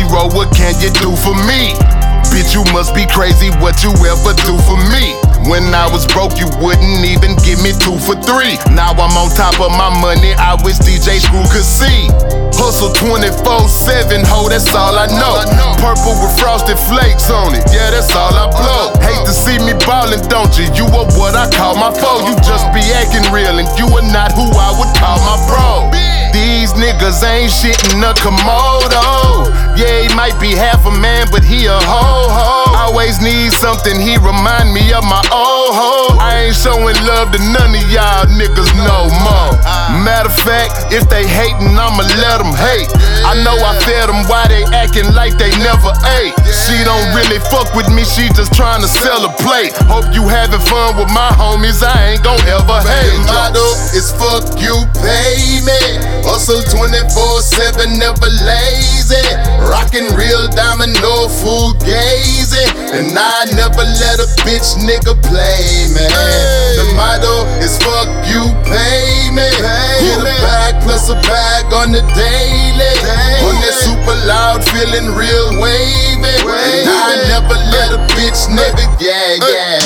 hero, what can you do for me? Bitch, you must be crazy, what you ever do for me? When I was broke, you wouldn't even give me 2 for 3. Now I'm on top of my money, I wish DJ Screw could see. Hustle 24/7, ho, that's all I know. Purple with frosted flakes on it, yeah, that's all I blow. Hate to see me ballin', don't you? You are what I call my foe. You just be acting real, and you are not who I would call my bro. These niggas ain't shit in a Komodo. Yeah, he might be half a man, but he a ho-ho. Always need something, he remind me of my old ho. I ain't showing love to none of y'all niggas no more. Matter of fact, if they hatin', I'ma let them hate. I know I fed them, why they acting like they never ate. She don't really fuck with me, she just trying to sell a plate. Hope you having fun with my homies, I ain't gon' ever hate. The motto is fuck you, pay me. Hustle 24/7, never lazy. Rockin' real diamond, no fool gazing. And I never let a bitch nigga play me. The motto is fuck you, pay me. Get a bag plus a bag on the daily. On that super loud, feeling real wavy. And I never let a bitch nigga, yeah.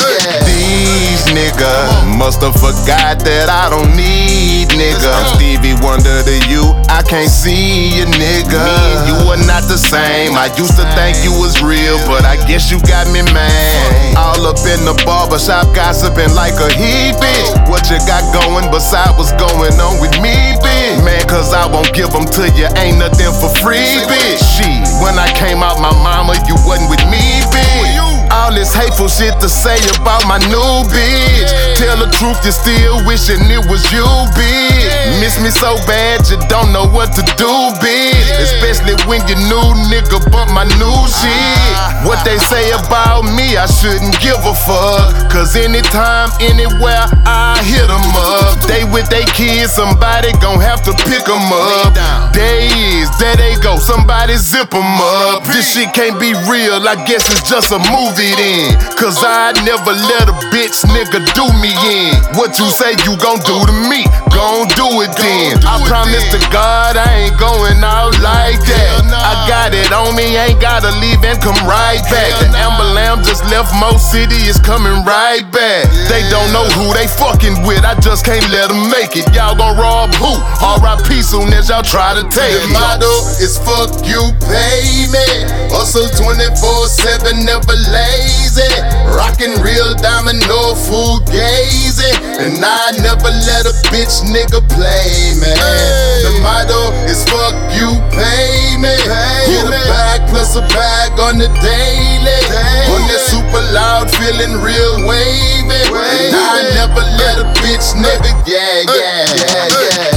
These niggas musta forgot that I don't need nigga. I'm Stevie Wonder to you, I can't see you nigga. Me and you are not the same. I used to think you was real, but I guess you got me mad. All up in the barbershop gossiping like a he bitch. What you got going beside what's going on with me, bitch? Man, cause I won't give them to you, ain't nothing for free, bitch. Shit, when I came out my mama, you wasn't with me, bitch. All this hateful shit to say about my new bitch. Tell the truth, you still wishing it was you, bitch. Miss me so bad, you don't know what to do, bitch. Especially when your new nigga bump my new shit. What they say about me, I shouldn't give a fuck. Cause anytime, anywhere, I hit them up. They with they kids, somebody gon' have to pick them up. There they go, somebody zip them up. This shit can't be real, I guess it's just a movie then. Cause I never let a bitch nigga do me in. What you say you gon' do to me, gon' do it then. I promise to God I ain't going out like that. I got it on me, ain't gotta leave and come right back. The ambulance just left Mo City, is coming right back. They don't know who they fucking with, I just can't let them make it. Y'all gon' rob who? R.I.P. soon as y'all try to take it. The motto is fuck you, pay me. Hustle 24/7, never lazy. Rockin' real diamond, no fool gazing. And I never let a bitch nigga play me. The motto is fuck you, pay me. Get a bag plus a bag on the daily. On that super loud, feeling real wavy. And I never let a bitch nigga, yeah.